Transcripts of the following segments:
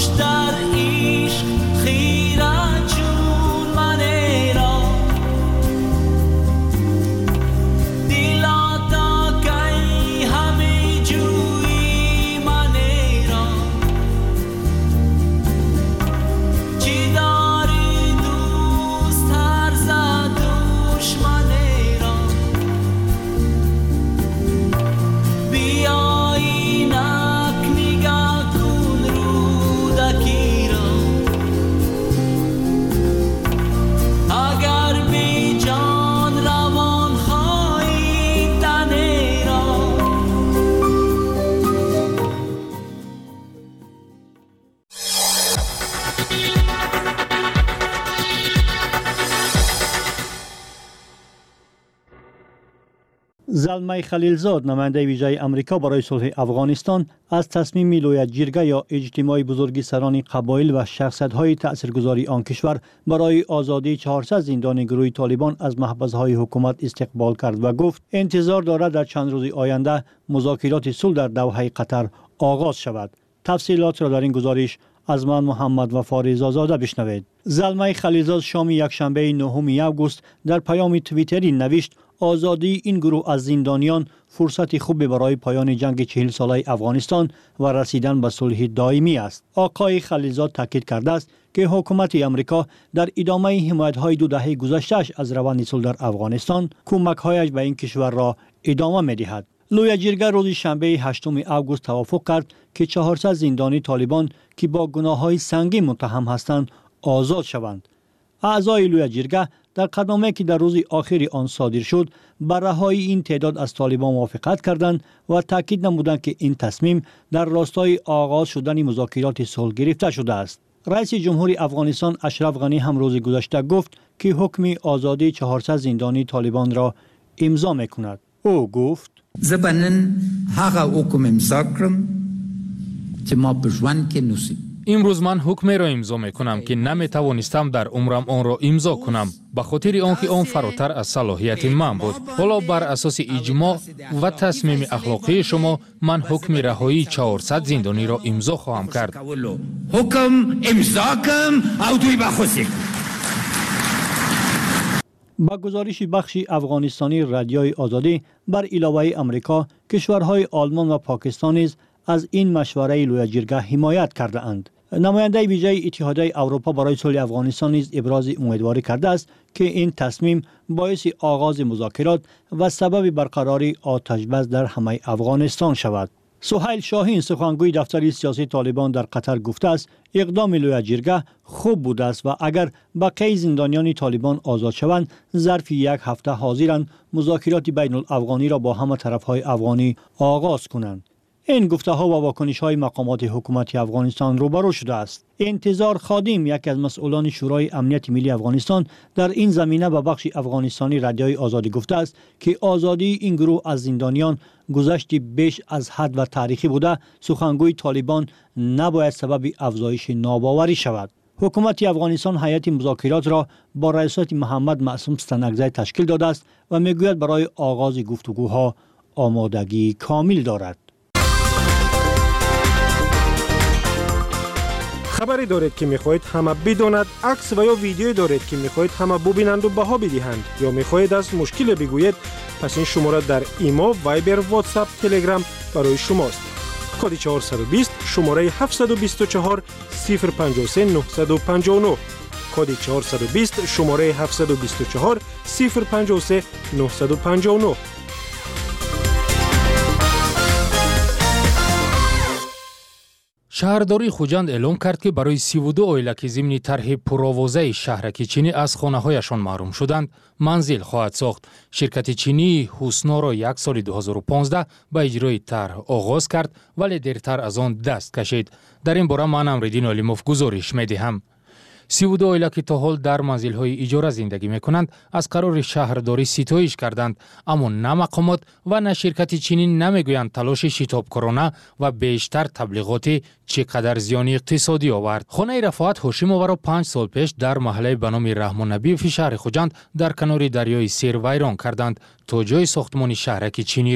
زلمه خلیلزاد نماینده ویژه آمریکا برای صلح افغانستان از تصمیم لوی جرگه یا اجتماع بزرگ سران قبایل و شخصیت‌های تاثیرگذاری آن کشور برای آزادی 400 زندانی گروه طالبان از محبس‌های حکومت استقبال کرد و گفت انتظار دارد در چند روز آینده مذاکرات صلح در دوحه قطر آغاز شود. تفصیلات را در این گزارش از من محمد وفا رضازاده بشنوید. زلمه خلیلزاد شام یکشنبه 9 آگوست در پیام توییتری نوشت آزادی این گروه از زندانیان فرصت خوبی برای پایان جنگ 40 ساله افغانستان و رسیدن به صلح دائمی است. آقای خلیلزاد تاکید کرده است که حکومت آمریکا در ادامه حمایت‌های 2 دهه گذشته‌اش از روند صلح در افغانستان کمک‌هایش به این کشور را ادامه می‌دهد. لوی جرگه روز شنبه 8 آگوست توافق کرد که 400 زندانی طالبان که با گناه‌های سنگین متهم هستند آزاد شوند. اعضای لوی جرگه در قطعنامه‌ای که در روز آخر آن صادر شد بر رهایی این تعداد از طالبان موافقت کردند و تاکید نمودند که این تصمیم در راستای آغاز شدن مذاکرات صلح گرفته شده است. رئیس جمهور افغانستان اشرف غنی هم روز گذشته گفت که حکم آزادی 400 زندانی طالبان را امضا می‌کند. او گفت زبانن هغه حکم امضا کړم چې ما په ژوند کې نوسی. امروز من حکمی را امضا میکنم که نمیتوانستم در عمرم آن را امضا کنم به خاطر آنکه آن فراتر از صلاحیت من بود. حالا بر اساس اجماع و تصمیم اخلاقی شما من حکم رهایی 400 زندانی را امضا خواهم کرد. حکم امضا کم او دوی بخوسی. با گزارش بخش افغانستانی رادیوی آزادی بر علاوه امریکا، کشورهای آلمان و پاکستان نیز از این مشوره لوی جرگه حمایت کرده اند. نماینده ویژه اتحادیه اروپا برای صلح افغانستان نیز ابراز امیدواری کرده است که این تصمیم باعث آغاز مذاکرات و سبب برقراری آتش بس در همه افغانستان شود. سهیل شاهین سخنگوی دفتر سیاسی طالبان در قطر گفته است اقدام لوی جرگه خوب بوده است و اگر بقیه زندانیان طالبان آزاد شوند ظرف 1 هفته حاضرند مذاکرات بین الافغانی را با همه طرفهای افغانی آغاز کنند. این گفته ها و واکنش های مقامات حکومت افغانستان روبرو شده است. انتظار خادم یکی از مسئولان شورای امنیت ملی افغانستان در این زمینه به بخش افغانستانی رادیوی آزادی گفته است که آزادی این گروه از زندانیان گذشتی بیش از حد و تاریخی بوده سخنگوی طالبان نباید سبب افزایش ناباوری شود. حکومت افغانستان هیئت مذاکرات را با رئیست محمد معصوم ستنگزی تشکیل داده است و میگوید برای آغاز گفتگوها آمادگی کامل دارد. خبری دارید که میخواهید همه بداند، عکس و یا ویدیویی دارید که میخواهید همه ببینند و بها بدهند یا میخواهید از مشکل بگویید، پس این شماره در ایما، وایبر، واتساپ، تلگرام برای شماست. کد 420 شماره 724 053 959 کد 420 شماره 724 053 959. شهرداری خوجند اعلام کرد که برای 32 عائله که ضمن طرح پرآوازه شهرک چینی از خانه‌هایشان محروم شدند منزل خواهد ساخت. شرکت چینی حسنا را 1 سال 2015 به اجرای طرح آغاز کرد ولی دیرتر از آن دست کشید. در این باره من امردین علیموف گزارش می‌دهم. 32 عائله که تا حال در منزل‌های اجاره زندگی می‌کنند از قرار شهرداری ستایش کردند، اما نه مقامات و نه شرکت چینی نمیگویند تلاش شتابکارانه و بیشتر تبلیغاتی چقدر زیان اقتصادی آورد. خانه رفاعت هاشم‌آور را 5 سال پیش در محله به نام رحمان نبی فی شهر خوجند در کنار دریای سیر ویران کردند تا جای ساختمان شهرک چینی را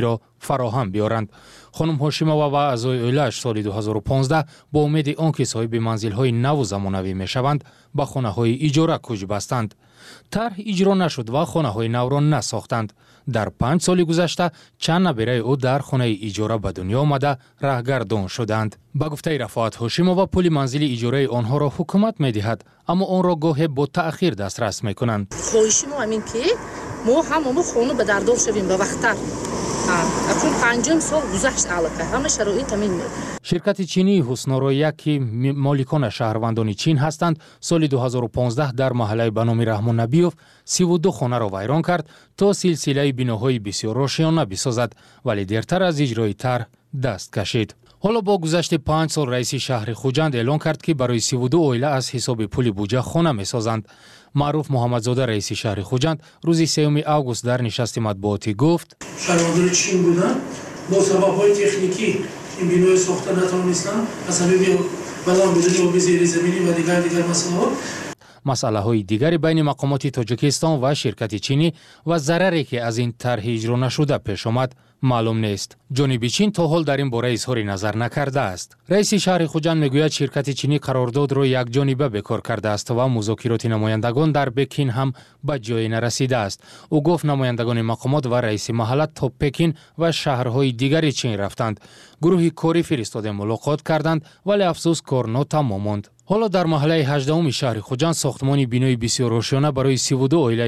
فراهم بیارند. خانم هاشیمووا و اعضای اویله‌اش سال 2015 با امید آنکه صاحب منزل‌های نو و زمانوی میشوند به خانه‌های اجاره کوچ بستند. طرح اجرا نشد و خانه‌های نو را نساختند. در 5 سال گذشته چند نبیره او در خانه اجاره به دنیا آمده راهگردان شدند. با گفته رفعت هاشیمووا پول منزل اجاره آنها را حکومت می‌دهد، اما آن را گاهی با تأخیر دسترس می‌کنند. خواهش ما همین که ما همون خانه به دردار شویم به وقت‌تر. اکنون 5 سال گذشت علاقه همه شرایط همین. شرکت چینی حسن‌آرایی که مالکان شهروندان چین هستند سال 2015 در محله به نام رحمان نبیوف 32 خانه را ویران کرد تا سلسله بناهای بسیار روشنانه بسازد، ولی دیرتر از اجرای طرح دست کشید. حالا با گذشت 5 سال رئیس شهر خوجند اعلان کرد که برای 32 عائله از حساب پول بودجه خانه می‌سازند. معروف محمدزاده رئیس شهر خوجند روز 3 آگوست در نشست مطبوعاتی گفت: شهروندان چین بودند با سبب‌های تکنیکی این بینای ساخته نتوانستند از سبب بلند بودن آب زیر زمینی و دیگر مسائل. مسئله‌های دیگری بین مقامات تاجیکستان و شرکت چینی و ضرری که از این طرح اجرا نشده پیش آمد معلوم نیست. جانب چین تا حال در این باره اظهار نظر نکرده است. رئیس شهر خوجند میگوید شرکت چینی قرارداد را یک جانبه بکار کرده است و مذاکرات نمایندگان در پکین هم به جای نرسیده است. او گفت نمایندگان مقامات و رئیس محله تا پکین و شهرهای دیگری چین رفتند. گروهی کاری فرستاده ملاقات کردند ولی افسوس کار ناتمام ماند. حالا در محله 18 شهر خوجند ساختمانی بینای بسیار روشنانه برای 32 عائله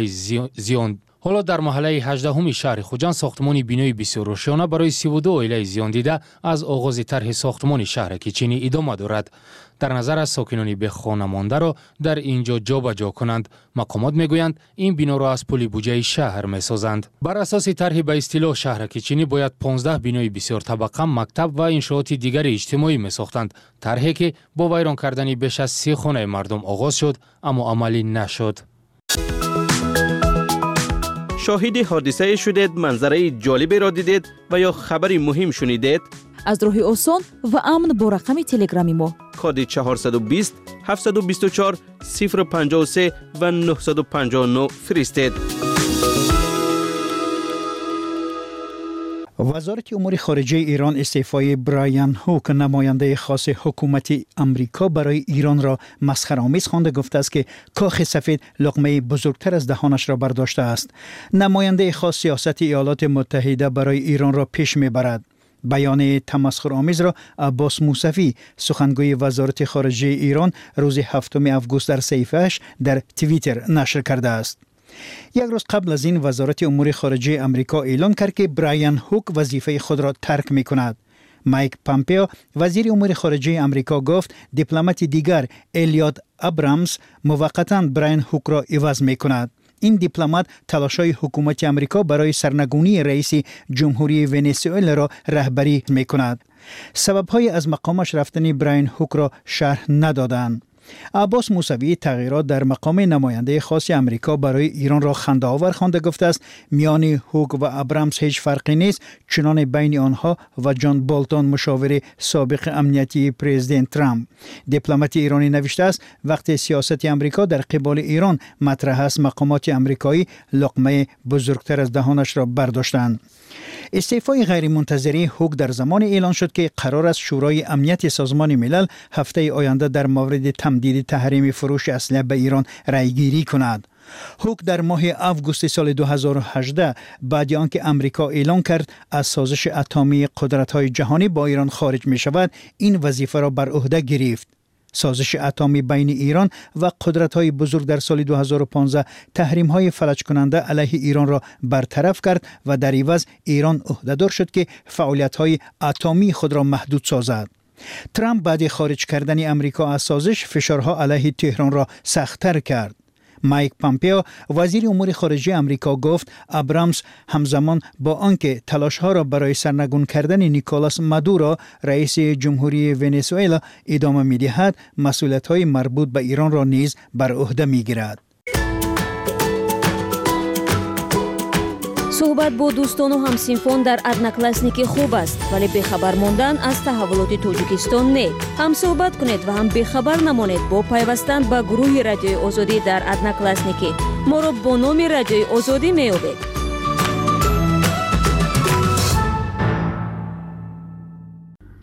زیان دیده از آغاز طرح ساختمان شهرک چینی ادامه دارد. در نظر از ساکنان به خانه مانده را در اینجا جابجا کنند. مقامات میگویند این بنا را از پول بودجه شهر میسازند. بر اساس طرح به اصطلاح شهرک چینی باید 15 بینای بسیار طبقه، مکتب و انشاءات دیگر اجتماعی میساختند. طرحی که با ویران کردن بیش از 30 خانه مردم آغاز شد اما عملی نشد. شاهد حادثه شدید، منظره جالبی را دیدید و یا خبری مهم شنیدید؟ از راه آسان و امن با رقم تلگرامی ما کد 420 724 053 و 959 فرستید. وزارت امور خارجه ایران استعفای برایان هوک نماینده خاص حکومت امریکا برای ایران را مسخره‌آمیز خوانده گفته است که کاخ سفید لقمه بزرگتر از دهانش را برداشته است. نماینده خاص سیاست ایالات متحده برای ایران را پیش میبرد. بیان تمسخرآمیز را عباس موسوی سخنگوی وزارت خارجه ایران روز 7 آگوست در صفحه‌اش در توییتر نشر کرده است. یک روز قبل از این وزارت امور خارجه امریکا اعلام کرد که برایان هوک وظیفه خود را ترک می کند. مایک پامپئو وزیر امور خارجه امریکا گفت دیپلمات دیگر الیوت ابرامز موقتا برایان هوک را عوض می کند. این دیپلمات تلاش‌های حکومت امریکا برای سرنگونی رئیس جمهوری ونزوئلا را رهبری می کند. سبب‌های از مقامش رفتن برایان هوک را شرح ندادند. عباس موسوی تغییرات در مقام نماینده خاص امریکا برای ایران را خنده‌آور خوانده گفته است میان هوک و ابرامز هیچ فرقی نیست، چنان بین آنها و جان بولتون مشاور سابق امنیتی پرزیدنت ترامپ. دیپلمات ایرانی نوشته است وقتی سیاست امریکا در قبال ایران مطرح است مقامات امریکایی لقمه بزرگتر از دهانش را برداشتند. استعفای غیرمنتظره هوک در زمان اعلان شد که قرار است شورای امنیت سازمان ملل هفته آینده در مورد تمدید تحریم فروش اسلحه به ایران رأیگیری کند. هوک در ماه آگوست سال 2018 بعد آنکه امریکا اعلان کرد از سازش اتمی قدرت‌های جهانی با ایران خارج می شود، این وظیفه را بر عهده گرفت. سازش اتمی بین ایران و قدرت‌های بزرگ در سال 2015 تحریم‌های فلج کننده علیه ایران را برطرف کرد و در عوض ایران عهده‌دار شد که فعالیت‌های اتمی خود را محدود سازد. ترامپ بعد خارج کردن امریکا از سازش فشارها علیه تهران را سخت‌تر کرد. مایک پامپئو وزیر امور خارجه امریکا گفت ابرامز همزمان با آنکه تلاش‌ها را برای سرنگون کردن نیکولاس مادورو رئیس جمهوری ونزوئلا ادامه می‌دهد، مسئولیت‌های مربوط به ایران را نیز بر عهده می‌گیرد. صحبت با دوستان و همسینفان در ادناکلاسنیکی خوب است، ولی بخبر ماندن از تحولات تاجیکستان نه. هم صحبت کنید و هم بخبر نمانید با پیوستن به گروه رادیوی آزادی در ادناکلاسنیکی. ما را با نام رادیوی آزادی می‌یابید.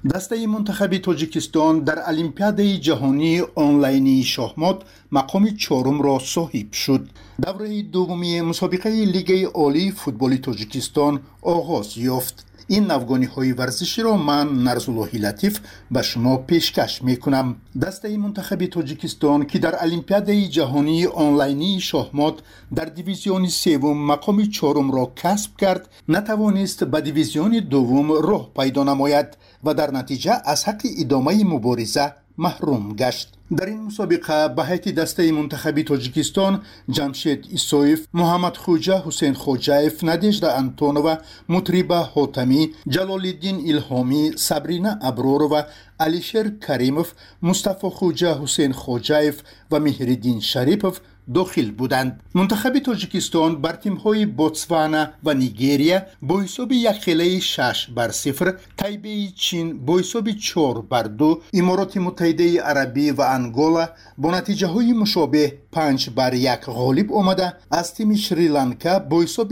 دسته منتخب تاجیکستان در المپیاد جهانی آنلاینی شاهمات مقام 4 را صاحب شد. دوره دومی مسابقه لیگ عالی فوتبال تاجیکستان آغاز یافت. این نوگانی های ورزشی را من نرزاللهی لطیف به شما پیشکش می کنم. دسته منتخب تاجیکستان که در المپیاد جهانی آنلاینی شاهمات در دیویزیون سوم مقام 4 را کسب کرد، نتوانست به دیویزیون دوم راه پیدا نماید و در نتیجه از حق ادامه مبارزه محروم گشت. در این مسابقه به هیئت دسته منتخب تاجیکستان جمشید ایسویف، محمد خوجه حسین خوجایف، نادژدا انتونووا، مطریبه حاتمی، جلالالدین الهامی، سابرینا ابرورова، علیشیر کریموف، مصطفی خوجه حسین خوجایف و مهرالدین شریپوف داخل بودند. منتخب تاجیکستان بر تیم‌های بوتسوانا و نیگریا با حساب 1-0، تایبه چین با حساب 4-2، امارات متحده عربی و انگولا با نتیجه های مشابه 5-1 غالب آمده از تیم شریلانکا با حساب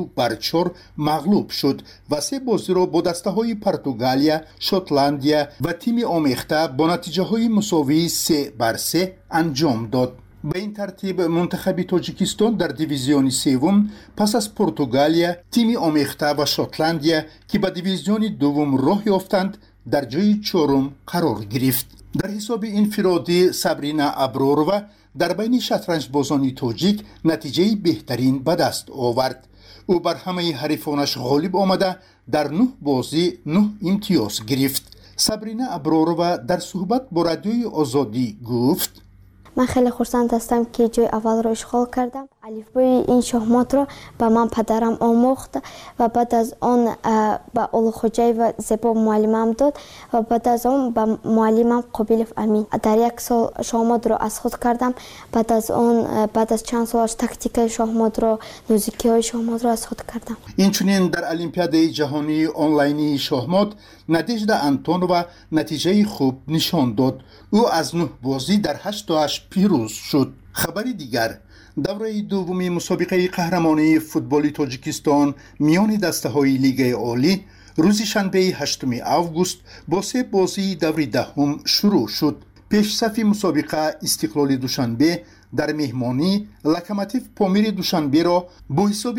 2-4 مغلوب شد و 3 بازی را با دسته های پرتغالیا، شوتلندیا و تیم آمیخته با نتیجه های مساوی 3-3 انجام داد. به این ترتیب منتخب تاجیکستان در دیویزیون سوم پس از پرتغالیا، تیم آمیخته و شوتلندیا که به دیویزیون دوم راه یافتند در جای 4 قرار گرفت. در حساب انفرادی سابرینا ابرورova در بین شطرنج بازان تاجیک نتیجه بهترین به دست آورد. او بر همه حریفانش غالب آمده در 9 بازی 9 امتیاز گرفت. سابرینا ابرورova در صحبت با رادیوی آزادی گفت: من خیلی خرسند هستم که جای اول رو اشغال کردم. الفبای این شاهمات رو به من پدرم آموخت و بعد از آن به اولوخوجای و زیبا معلمم داد و بعد از آن به معلمم قابلف امین. در 1 سال شاهمات رو از خود کردم. بعد از چند سالش تاکتیک شاهمات رو، نوزیکی های شاهمات رو از خود کردم. اینچنین در المپیاد جهانی آنلاینی شاهمات نادژدا انتونووا نتیجه خوب نشان داد. او از 9 بازی در 8 پیروز شد. خبری دیگر، دوره دومی مسابقه قهرمانی فوتبال تاجیکستان میان دسته های لیگ عالی روز شنبه 8 آگوست با 3 بازی دوره دهم شروع شد. پیش صف مسابقه استقلال دوشنبه در مهمانی لوکوموتیو پامیر دوشنبه را با حساب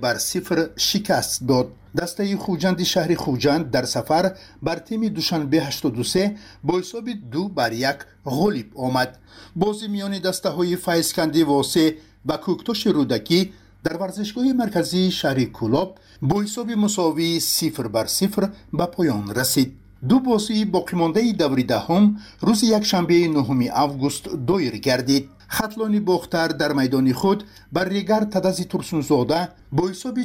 3-0 شکست داد. دسته خوجند شهر خوجند در سفر بر تیم دوشنبه 83 با حساب 2-1 غالب آمد. بازی میان دسته های فیضکندی واسه و کوکتاش رودکی در ورزشگاه مرکزی شهر کولاب با حساب مساوی 0-0 به پایان رسید. 2 بازی باقی مانده دوره دهم روز یکشنبه 9 آگوست دایر گردید. خطلانی باختر در میدان خود بر ریگر تدازی ترسونزاده با حساب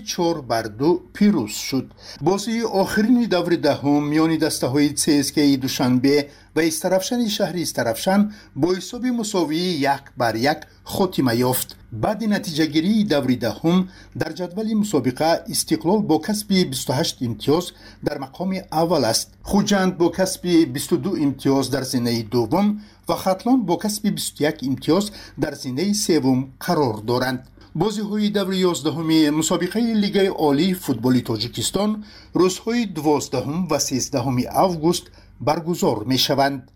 4-2 پیروز شد. بازی آخرین دوره دهم میان دسته های CSKA دوشنبه و استرافشن شهر استرافشن با حساب مساوی 1-1 خاتمه یافت. بعد نتیجه گیری دوره دهم در جدول مسابقه استقلال با کسب 28 امتیاز در مقام اول است. خوجند با کسب 22 امتیاز در زینه دوم و خطلان با کسب 21 امتیاز در زینه سوم قرار دارند. بازی های دوره 11 مسابقه لیگ عالی فوتبال تاجیکستان روزهای 12 و 13 آگوست برگزار می شوند.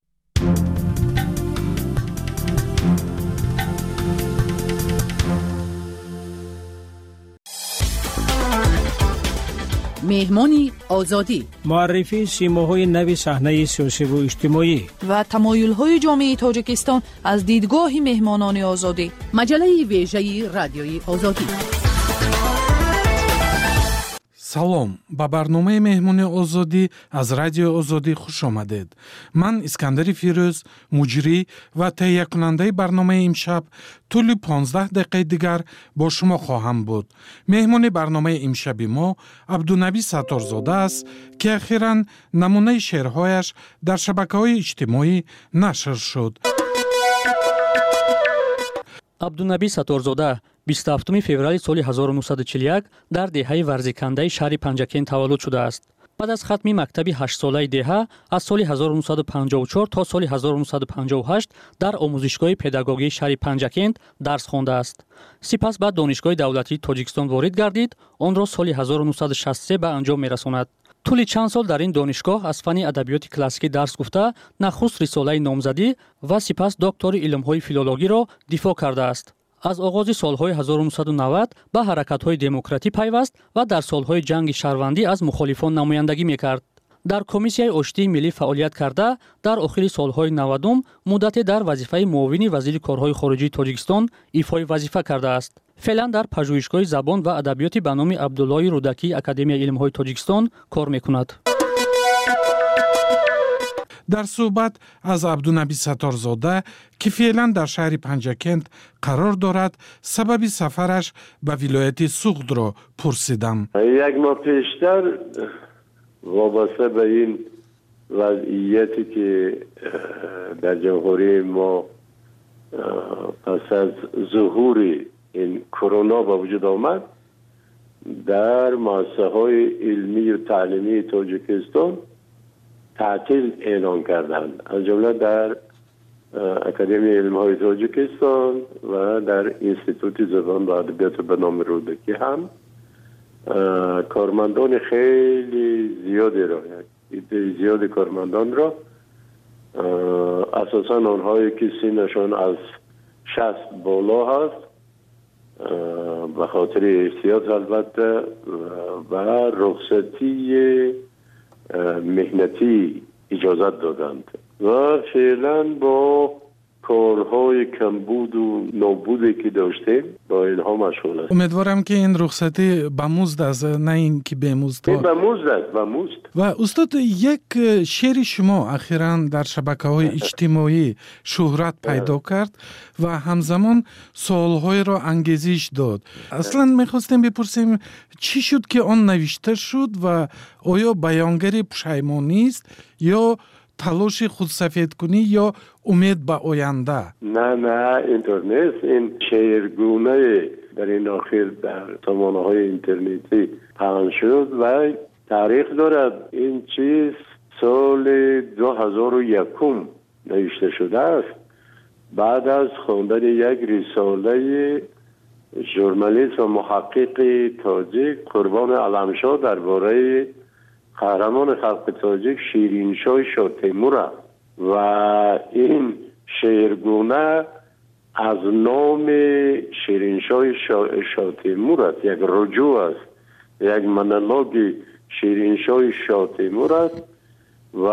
مهمانی آزادی، معرفی سیماهای نو صحنه سیاسی و اجتماعی و تمایل‌های جامعه تاجیکستان از دیدگاه مهمانان آزادی. مجله ویژه رادیوی آزادی. салом, ба барномаи меҳмони озодӣ аз радиои озодӣ хуш омадед. Ман Искандари Фирӯз, муҷрӣ ва таҳиякунандаи барномаи имшаб тӯли 15 дақиқаи дигар бо шумо хоҳам буд. меҳмони барномаи имшаби мо Абдунабӣ Сатторзода аст, ки ахиран намунаи шеърҳояш дар шабакаҳои иҷтимоӣ нашр шуд. Абдунабӣ Сатторзода 27 феврали соли 1941 дар деҳаи варзикандаи шаҳри Панҷакент таваллуд шудааст. баъд аз хатми мактаби 8-солаи деҳа аз соли 1954 то соли 1958 дар омӯзишгоҳи педагогии шаҳри Панҷакент дарс хондааст. сипас ба донишгоҳи давлатии Тоҷикистон ворид гардид, онро соли 1963 ба анҷом мерасонад. طول چند سال در این دانشگاه از فن ادبیات کلاسیکی درس گفته، نخست رساله نامزدی و سپس دکتری علم‌های فیلولوژی را دفاع کرده است. از آغاز سالهای 1990 به حرکت‌های دموکراتی پیوست و در سالهای جنگ شهروندی از مخالفان نمایندگی می‌کرد. در کمیسیای آشتی ملی فعالیت کرده، در آخر سالهای 90 مدت در وظیفه معاون وزیر کارهای خارجی تاجیکستان ایفای وظیفه کرده است. فعلا در پژوهشگاه زبان و ادبیات به نام عبدالله رودکی اکادمی علم‌های تاجیکستان کار می‌کند. در صحبت از عبدالنبی ستارزاده که فعلا در شهر پنجکند قرار دارد، سبب سفرش به ولایت سوخت را پرسیدم. یک ماه پیشتر وابسته به این وضعیتی که در جمهوری ما پس از ظهور این کرونا به وجود آمد، در مؤسسه‌های علمی و تعلیمی تاجیکستان تعطیل اعلان کردند، از جمله در اکادمی علم‌های تاجیکستان و در انستیتوت زبان و ادبیات به نام رودکی هم کارمندان خیلی زیادی را، زیاد کارمندان را، اساساً آنهایی که سنشان از 60 بالا هست، به خاطر احتیاط البته و رخصتی مهنتی اجازت دادند و فعلا با کارهای کمبود و نابودی که داشتیم با اینها مشغول است. امیدوارم که این رخصتی به مزد است، نه این که به مزد. به مزد است، به مزد. و استاد، یک شعر شما اخیراً در شبکه‌های اجتماعی شهرت پیدا کرد و همزمان سوال‌های را انگیزش داد. اصلاً می‌خواستیم بپرسیم چی شد که آن نوشته شد و آیا بیانگر پشیمانی است یا تلاش خودسفید کنی یا امید به آینده؟ نه اینطور نیست. این شعرگونه در این آخر در سامانه‌های اینترنتی پخش شد و تاریخ دارد. این چیز سال 2001 نوشته شده است، بعد از خواندن یک رساله ژورنالیست و محقق تاجیک قربان علمشاه درباره قهرمان خلق تاجیک شیرینشاه شاه تیمور است و این شعرگونه از نام شیرینشاه شاه تیمور است، یک رجوع است، یک مونولوگ شیرینشاه شاه تیمور است و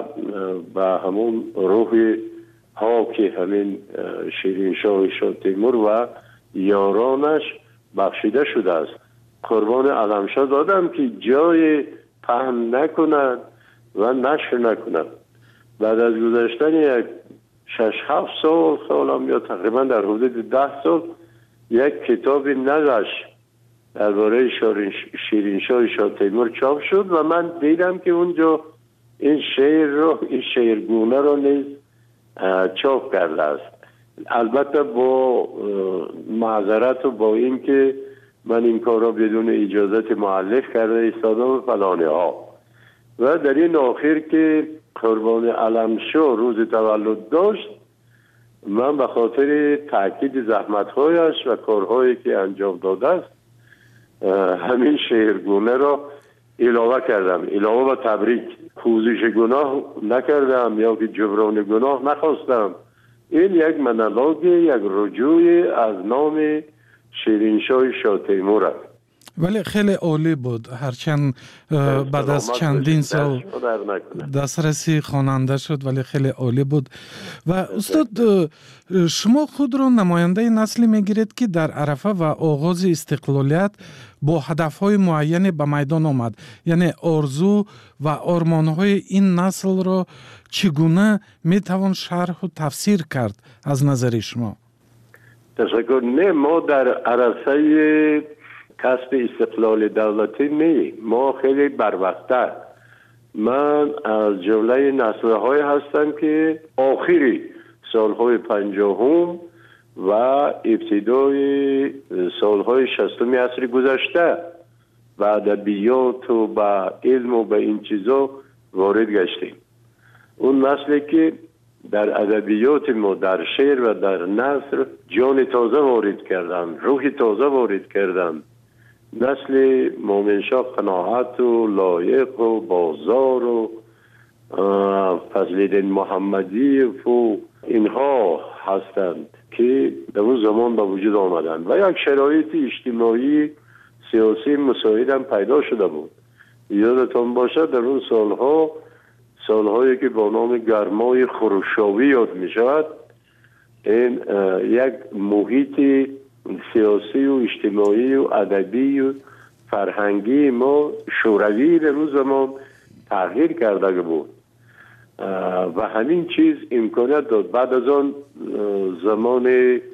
به همون روح ها که همین شیرینشاه شاه تیمور و یارانش بخشیده شده است. قربان علمشاه دادم که جای پهن نکند و نشر نکند. بعد از گذشتن یک 6-7 سال یا تقریبا در حدود 10 سال یک کتاب نگشت درباره شیرینشاه شاه تیمور چاپ شد و من دیدم که اونجا این شعرگونه رو نیز چاپ کرده است. البته با معذرت و با این که من این کار را بدون اجازت مؤلف کرده ایستادم فلانه ها. و در این آخر که قربان علمشاه روز تولد داشت، من به خاطر تاکید زحمت‌هایش و کارهایی که انجام داده است همین شعرگونه را علاوه کردم، علاوه و تبریک. پوزش گناه نکردم یا که جبران گناه نخواستم. این یک مونولوگ، یک رجوع از نام شیرینشاه شاه تیمور است. ولی خیلی عالی بود، هرچند بعد از چندین سال دسترسی خواننده شد، ولی خیلی عالی بود. و استاد، شما خود را نماینده نسلی میگیرید که در عرفه و آغاز استقلالیت با هدفهای معین به میدان آمد، یعنی آرزو و آرمانهای این نسل را چگونه میتوان شرح و تفسیر کرد از نظر شما؟ تشکر. نه، ما در عرصه کسب استقلال دولتی نه، ما خیلی بروقته. من از جمله نسل‌های هستم که آخری سالهای 50 و ابتدای سالهای 60 عصر گذشته و ادبیات و با علم و با این چیزا وارد گشتیم. اون نسلی که در ادبیات ما، در شعر و در نثر جان تازه وارد کردن، روح تازه وارد کردن نسل مومن شاه قناعت و لایق و بازار و فضل‌الدین محمدی و اینها هستند که در اون زمان به وجود آمدند و یک شرایط اجتماعی سیاسی مساعد هم پیدا شده بود. یادتان باشد در اون سالهایی که با نام گرمای خروشاوی یاد می شود، این یک محیط سیاسی و اجتماعی و ادبی و فرهنگی ما شوروی در اون زمان تغییر کرده بود و همین چیز امکانیت داد. بعد از آن زمان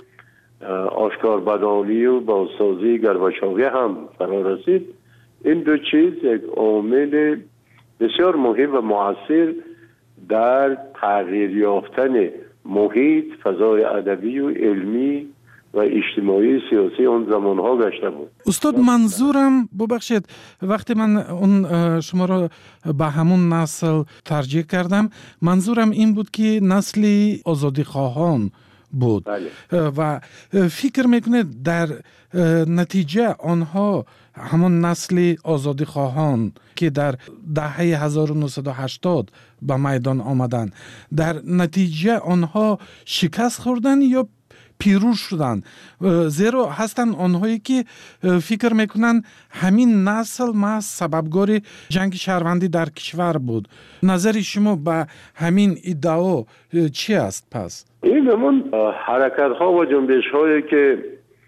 آشکاربدانی و بازسازی گورباچوی هم فرا رسید. این دو چیز یک عامل بسیار مهم و مؤثر در تغییر یافتن محیط، فضای ادبی و علمی و اجتماعی سیاسی اون زمانها گشته بود. استاد منظورم ببخشید وقتی من اون شما را به همون نسل ترجیح کردم، منظورم این بود که نسل آزادی خواهان بود. بله. و فکر میکنه در نتیجه آنها همون نسل آزادی خواهان که در دهه 1980 به میدان آمدن، در نتیجه آنها شکست خوردن یا پیروز شدن؟ زیرا هستن آنهایی که فکر میکنن همین نسل محض سببگار جنگ شهروندی در کشور بود. نظر شما به همین ادعا چی است پس؟ این همون حرکت ها و جنبش هایی که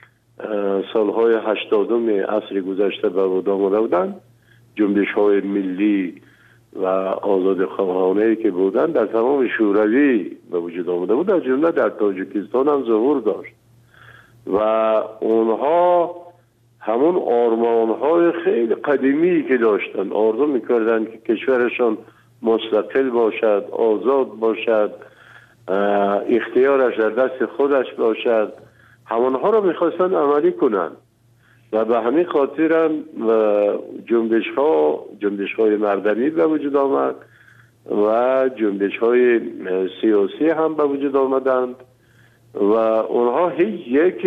سالهای 80 عصر گذشته به وجود آمده بودند، جنبش های ملی و آزادی خواهانه که بودند در تمام شوروی به وجود آمده بود، در جمله در تاجیکستان هم ظهور داشت و اونها همون آرمان های خیلی قدیمی که داشتن، آرزو میکردن که کشورشان مستقل باشد، آزاد باشد، اختیارش در دست خودش باشد، همونها رو میخواستن عملی کنن و به همین خاطر هم جنبش های مردمی به وجود آمد و جنبش های سیاسی هم به وجود آمدند و اونها هیچ یک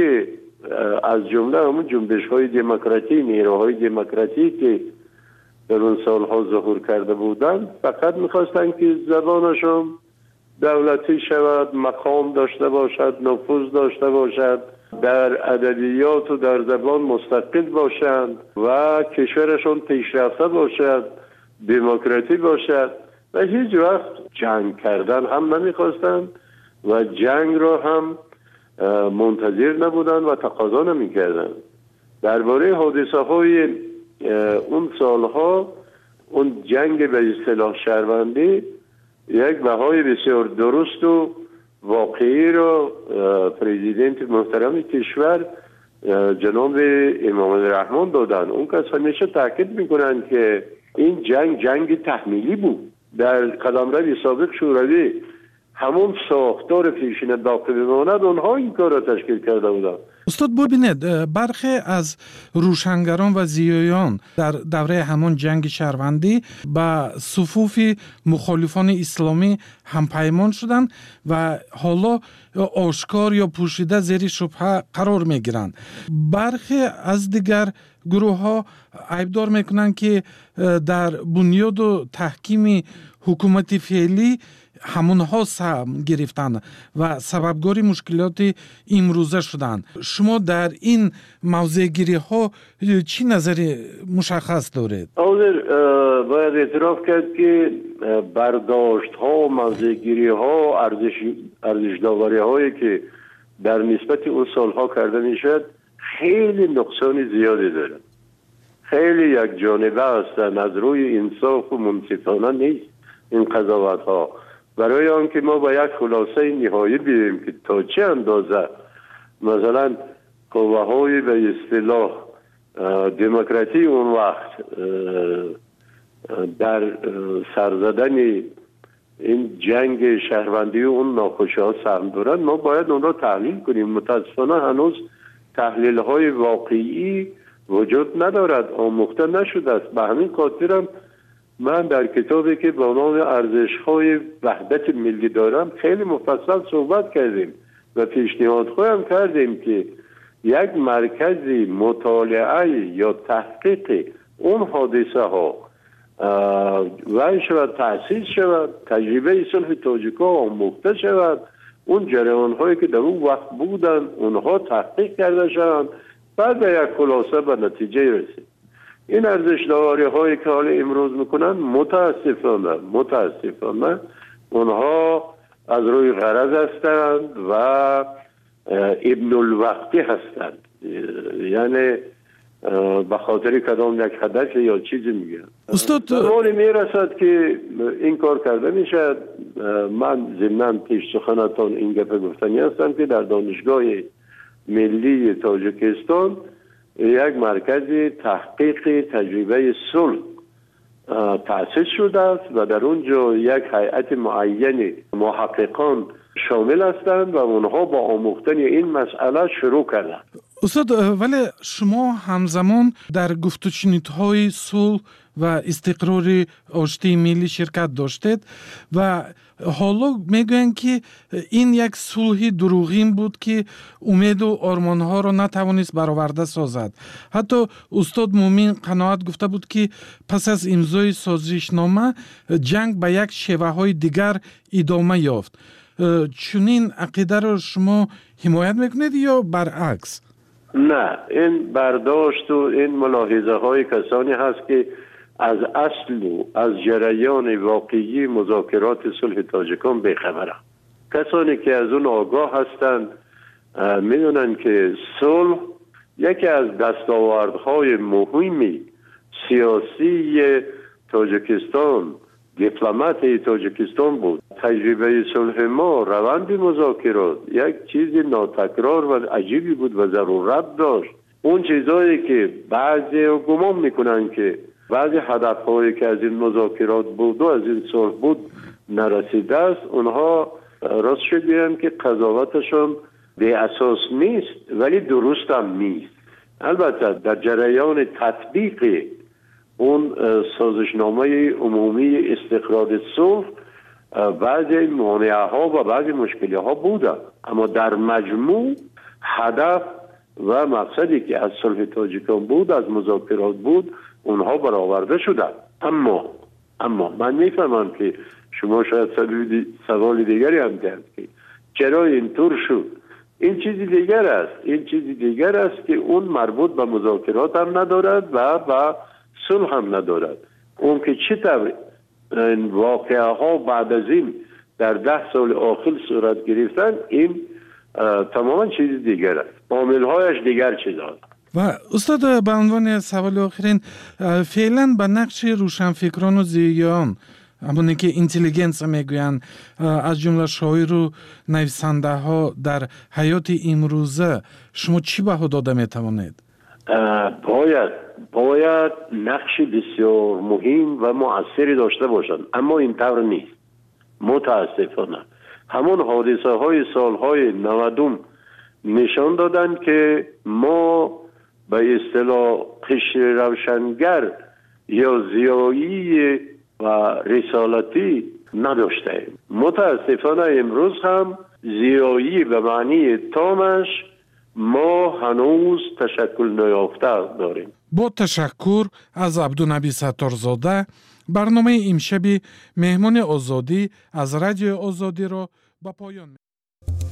از جمله همون جنبش های دموکراتی، نیروهای دموکراتی که در اون سالها ظهور کرده بودند فقط میخواستن که زبانشون دولتی شود، مقام داشته باشد، نفوذ داشته باشد، در ادبیات و در زبان مستقل باشند و کشورشون پیشرفته باشد، دموکراتی باشد و هیچ وقت جنگ کردن هم نمیخواستند و جنگ را هم منتظر نبودند و تقاضا نمیکردند. درباره حادثه های اون سالها، اون جنگ به اصطلاح شهروندی یک بهای بسیار درست و واقعی رو پرزیدنت محترم کشور جناب امام رحمان دادن. اون کس همیشه تاکید میکنن که این جنگ تحمیلی بود. در قلمرو سابق شوروی همون ساختار پیشین باقی بماند، اونها این کار را تشکیل کرده بودن. استاد ببینید برخی از روشنگران و زیایان در دوره همون جنگ شهروندی به صفوف مخالفان اسلامی هم پیمان شدند و حالا آشکار یا پوشیده زیر شبهه قرار می گیرند. برخی از دیگر گروه ها عیبدار میکنند که در بنیاد و تحکیم حکومت فعلی همونها سهم گرفتن و سببگار مشکلات امروزه شدن. شما در این موضوع گیری ها چی نظر مشخص دارید؟ باید اعتراف کرد که برداشت ها و موضوع گیری ها، ارزش داوری هایی که در نسبت اون سالها کرده میشد خیلی نقصان زیادی داره، خیلی یک جانبه هستن، از روی انصاف و منصفانه نیست این قضاوت ها. برای آنکه ما با یک خلاصه نهایی بیاییم که تا چه اندازه مثلا قوه های به اصطلاح دموکراتی اون وقت در سرزدن این جنگ شهروندی و اون ناخوشی ها سهم دارن، ما باید اون را تحلیل کنیم. متاسفانه هنوز تحلیل های واقعی وجود ندارد، آموخته نشده است. به همین خاطرم من در کتابی که با نام ارزش‌های وحدت ملی دارم خیلی مفصل صحبت کردیم و پیشنهاد خواهم کردیم که یک مرکز مطالعه یا تحقیق اون حادثه ها و شود تأسیس شود، تجربه صلح تاجیک‌ها آموخته شود، اون جریان هایی که در اون وقت بودن اونها تحقیق کرده شوند، بعد به یک خلاصه به نتیجه رسید. این ارزش داوری هایی که حالا امروز میکنن متاسفانه اونها از روی غرض هستند و ابن الوقتی هستند، یعنی به خاطر کدام یک هدف یا چیزی میگن. استاد زمانی میرسد که این کار کرده میشد. من ضمناً پیش سخنتان این گپ گفتنی هستم که در دانشگاه ملی تاجیکستان یک مرکز تحقیق تجربه صلح تأسیس شده است و در اونجا یک هیئت معین محققان شامل هستند و اونها با آموختن این مسئله شروع کردند. استاد ولی شما همزمان در گفت و شنودهای صلح و استقرار آشتی ملی شرکت داشتید و حالا میگویند که این یک صلح دروغین بود که امید و آرمانها را نتوانست برآورده سازد. حتی استاد مومین قناعت گفته بود که پس از امضای سازشنامه جنگ به یک شیوه های دیگر ادامه یافت. چنین عقیده را شما حمایت میکنید یا برعکس؟ نه، این برداشت و این ملاحظه های کسانی هست که از اصل و از جریان واقعی مذاکرات صلح تاجیکان بیخبرند. کسانی که از اون آگاه هستند میدونن که صلح یکی از دستاوردهای مهمی سیاسی تاجیکستان، دیپلمات تاجیکستان بود. تجربه صلح ما، روند مذاکرات یک چیز ناتکرار و عجیبی بود و ضرورت داشت. اون چیزایی که بعضی گمان میکنن که بعضی هدفهایی که از این مذاکرات بود و از این صلح بود نرسیده است، اونها راست شد بگم که قضاوتشون به اساس نیست ولی درست هم نیست. البته در جریان تطبیق اون سازشنامه عمومی استقرار صلح بعضی مانعه ها و بعضی مشکلی ها بوده، اما در مجموع هدف و مقصدی که از صلح تاجیکان بود، از مذاکرات بود، اونها برآورده شدند. اما من میفهمم که شما شاید سوال دیگری هم کرد که چرا اینطور شد. این چیزی دیگر است که اون مربوط به مذاکرات هم ندارد و به صلح هم ندارد. اون که چطور این واقعه ها بعد از این در 10 سال آخر صورت گرفتن، این تماما چیز دیگر است. عامل هایش دیگر چیز هست. و استاد به عنوان سوال آخرین، فعلا به نقش روشنفکران و زیان، همونی که اینتلیجنس میگویند، از جمله شاعر و نویسنده ها در حیات امروزه شما چی بها داده میتوانید؟ باید نقش بسیار مهم و مؤثری داشته باشند، اما اینطور نیست. متاسفانه همون حادثه های سالهای 90 نشان دادند که ما به اصطلاح قشر روشنگر یا زیایی و رسالتی نداشتیم. متاسفانه امروز هم زیایی به معنی تامش ما هنوز تشکل نیافته داریم. با تشکر از عبدالنبی ستارزاده، برنامه امشب مهمان آزادی از رادیو آزادی را به پایان